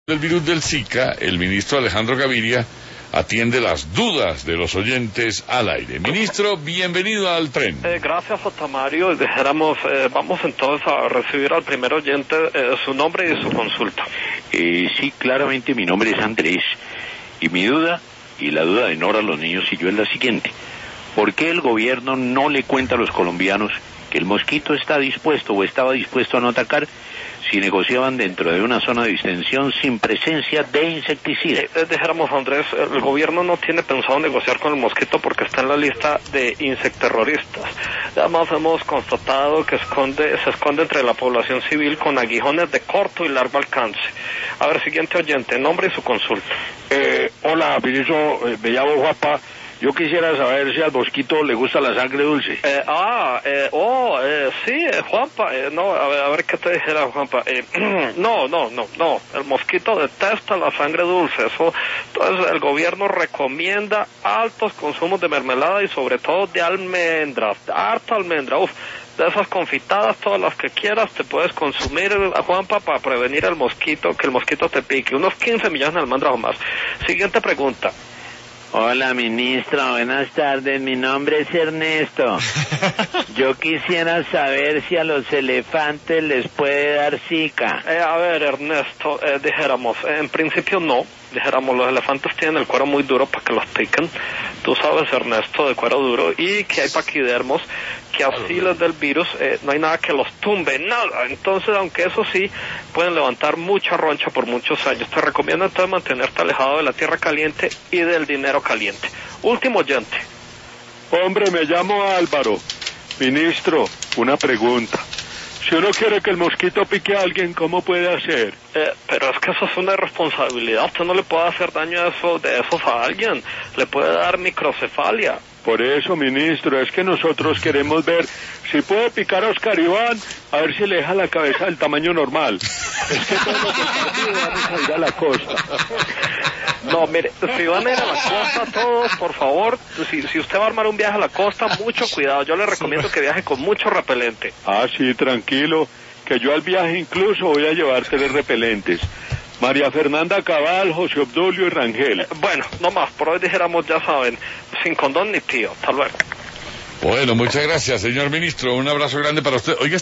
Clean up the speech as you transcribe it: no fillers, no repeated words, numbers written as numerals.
Del virus del Zika, el ministro Alejandro Gaviria atiende las dudas de los oyentes al aire. Ministro, bienvenido al tren. Gracias, Otamario. Vamos entonces a recibir al primer oyente su nombre y su consulta. Sí, claramente mi nombre es Andrés. Y mi duda, y la duda de Nora, los niños y yo, es la siguiente. ¿Por qué el gobierno no le cuenta a los colombianos que el mosquito está dispuesto o estaba dispuesto a no atacar si negociaban dentro de una zona de distensión sin presencia de insecticida? Dijéramos, Andrés, el gobierno no tiene pensado negociar con el mosquito porque está en la lista de insecterroristas. Además, hemos constatado que se esconde entre la población civil con aguijones de corto y largo alcance. A ver, siguiente oyente, nombre y su consulta. Hola, ministro, me llamo Juanpa. Yo quisiera saber si al mosquito le gusta la sangre dulce. Sí, Juanpa. A ver qué te dijera, Juanpa. No. El mosquito detesta la sangre dulce. Entonces, el gobierno recomienda altos consumos de mermelada y sobre todo de almendras. Harta almendra. De esas confitadas, todas las que quieras, te puedes consumir, Juanpa, para prevenir el mosquito, que el mosquito te pique. Unos 15 millones de almendras o más. Siguiente pregunta. Hola, ministro, buenas tardes, mi nombre es Ernesto. Yo quisiera saber si a los elefantes les puede dar Zika. A ver, Ernesto, dijéramos, en principio no. Dijéramos, los elefantes tienen el cuero muy duro para que los piquen. Tú sabes, Ernesto, de cuero duro. Y que hay paquidermos que así les del virus, no hay nada que los tumbe, nada. Entonces, aunque eso sí, pueden levantar mucha roncha por muchos años. Te recomiendo entonces mantenerte alejado de la tierra caliente y del dinero caliente. Último oyente. Hombre, me llamo Álvaro. Ministro, una pregunta. Si uno quiere que el mosquito pique a alguien, ¿cómo puede hacer? Pero es que eso es una irresponsabilidad. Usted no le puede hacer daño de esos a alguien. Le puede dar microcefalia. Por eso, ministro, es que nosotros queremos ver si puede picar a Oscar Iván, a ver si le deja la cabeza del tamaño normal. Es que todos los deportivos vamos a ir a la costa. No, mire, si van a ir a la costa todos, por favor, si usted va a armar un viaje a la costa, mucho cuidado. Yo le recomiendo que viaje con mucho repelente. Sí, tranquilo, que yo al viaje incluso voy a llevar 3 repelentes. María Fernanda Cabal, José Obdulio y Rangel. Bueno, no más, por hoy dijéramos, ya saben, sin condón ni tío. Hasta luego. Bueno, muchas gracias, señor ministro. Un abrazo grande para usted. Oiga,